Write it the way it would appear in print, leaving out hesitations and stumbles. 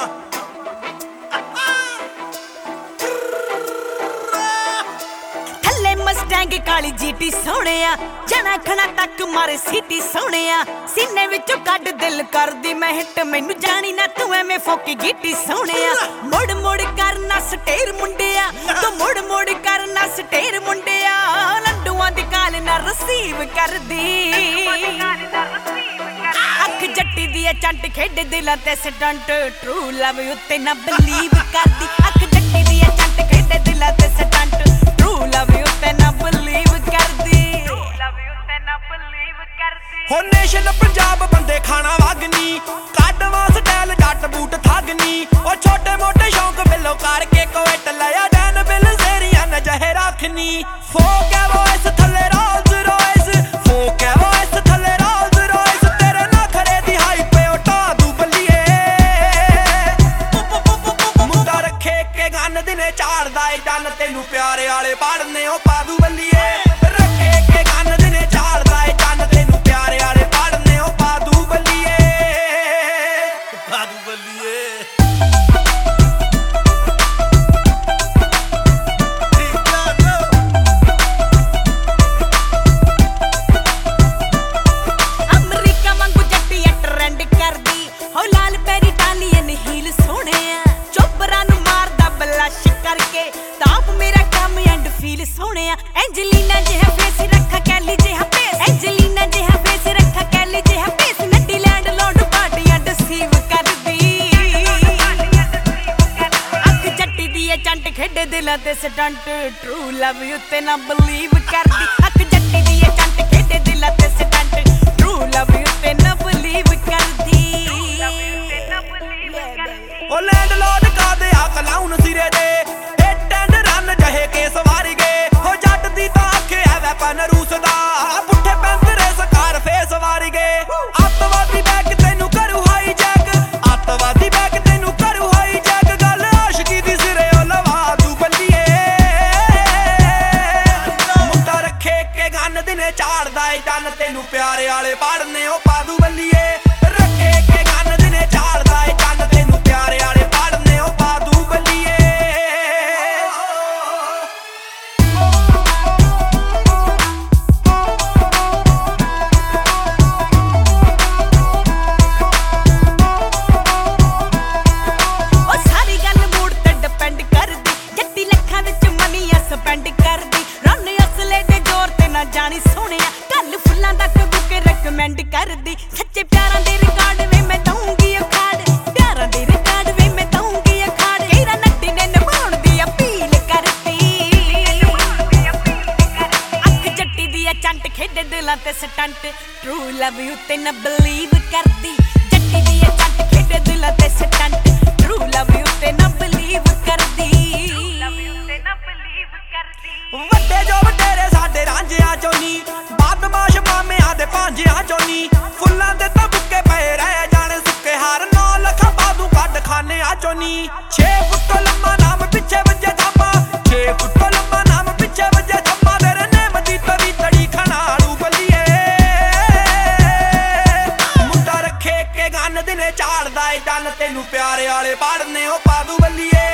थल्ले मस्टैंग काली जीटी सोहणिया जना खना तक मारे सीटी सोहणिया सीने विचों कड दिल करदी मैं हिट मैनू जानी ना तू एवें फोकी गीटी सोहणिया मुड़ मुड़ करना स्टेर मुंडिया तू मुड़ मुड़ करना स्टेर मुंडिया लंडुआं दी काल ना रिसीव करदी अख जट्टी दी चंट खेड दिलां ते स्टंट ट्रू लव उत्ते ना बिलीव करदी अख जट्टी दी चंट खेड दिलां ते स्टंट ट्रू लव उत्ते ना बिलीव करदी हो नेशन पंजाब बंदे खाना वागनी काडवा स्टाइल जट बूट थागनी ओ छोटे मोटे शौक बिलो करके कोट लाया डैन बिल सेरिया न जहे रखनी फोक है वॉइस थले रोल्स रॉयस फोक है वॉइस थले रोल्स रॉयस तेरे नखरे दी हाई पे उठा दू बलिए मुंडा रखे के गन दिने चाड़दा ए जन तेनू प्यारे वाले पढ़ने ओ पादू बलिए रखे के गन दिने चाड़दा ए जन तेनू प्यारे वाले पढ़ने ओ पादू बलिए पादू बलिए सोहणिया एंजलीना जिहा फेस रखा कैली जिहा फेस एंजलीना जिहा फेस रखा कैली जिहा फेस नड्डी लैंड लॉर्ड पार्टियां डिसीव करदी अख जट्टी दी चंट खेडे दिलां ते स्टंट ट्रू लव उत्ते ना बिलीव करदी अख जट्टी दी चंट खेडे दिलां ते स्टंट ट्रू लव उत्ते ना बिलीव करदी ओ लैंड लॉर्ड का दे आ कलाउन सिरे दे हिट एंड रन जहे के सवारी गए हो जट दी तां आखे है वैपन रूस दा पुठे पैंतरे सकार फेस वारी गए अतवादी बैक तेनू करू हाई जैक अतवादी बैक तेनू करू हाई जैक गल आशिकी दी सिरे ओ लवा तू बलिए मुंडा रखे के गन दिने चाड़दा ए जन तेनू प्यारे वाले पढ़ने ओ पादू बलिए रखे के गन दिने चाड़दा ए जन तेनू प्यारे वाले पढ़ने ओ पादू बलिए जानी सोहणिया गल फुल्लां तक बुके रिकमेंड करदी सच्चे प्यारां दे रिकॉर्ड वे मैं दूंगी अखाड़ प्यारां दे रिकॉर्ड वे मैं दूंगी अखाड़ केरा नड्डी ने निभाउण दी अपील करदी अख जट्टी दी चंट खेडे दिलां ते स्टंट ट्रू लव उत्ते ना बिलीव करदी जट्टी दी चंट खेडे दिलां ते स्टंट ट्रू लव उत्ते ना बिलीव करदी ਵੱਡੇ ਜੋ ਵਡੇਰੇ ਸਾਡੇ ਰਾਂਝਿਆਂ ਚੋਂ ਨੀ ਬਦਮਾਸ਼ ਮਾਮਿਆਂ ਦੇ ਭਾਂਜਿਆਂ ਚੋਂ ਨੀ ਫੁੱਲਾਂ ਦੇ ਤਾਂ ਬੁੱਕੇ ਪਏ ਰਹਿ ਜਾਣੇ ਸੁੱਕੇ ਹਾਰ 9 ਲੱਖ ਬਾਦੂ ਕੱਢ ਖਾਨਿਆਂ ਚੋਂ ਨੀ 6 ਫੁੱਟ ਲੰਮਾ ਨਾਮ ਪਿੱਛੇ ਵੱਜੇ ਥਾਪਾ 6 ਫੁੱਟ ਲੰਮਾ ਨਾਮ ਪਿੱਛੇ ਵੱਜੇ ਥਾਪਾ ਤੇਰੇ ਨੇਮ ਦੀ ਤਰੀ ਤੜੀ ਖਣਾੜੂ ਬਲੀਏ ਮੁੰਡਾ ਰੱਖੇ ਕੇ ਗਨ ਦਿਨੇ ਚਾੜਦਾ ਏ ਜਨ ਤੈਨੂੰ ਪਿਆਰੇ ਵਾਲੇ ਪੜਨੇ ਉਹ ਪਾਦੂ ਬਲੀਏ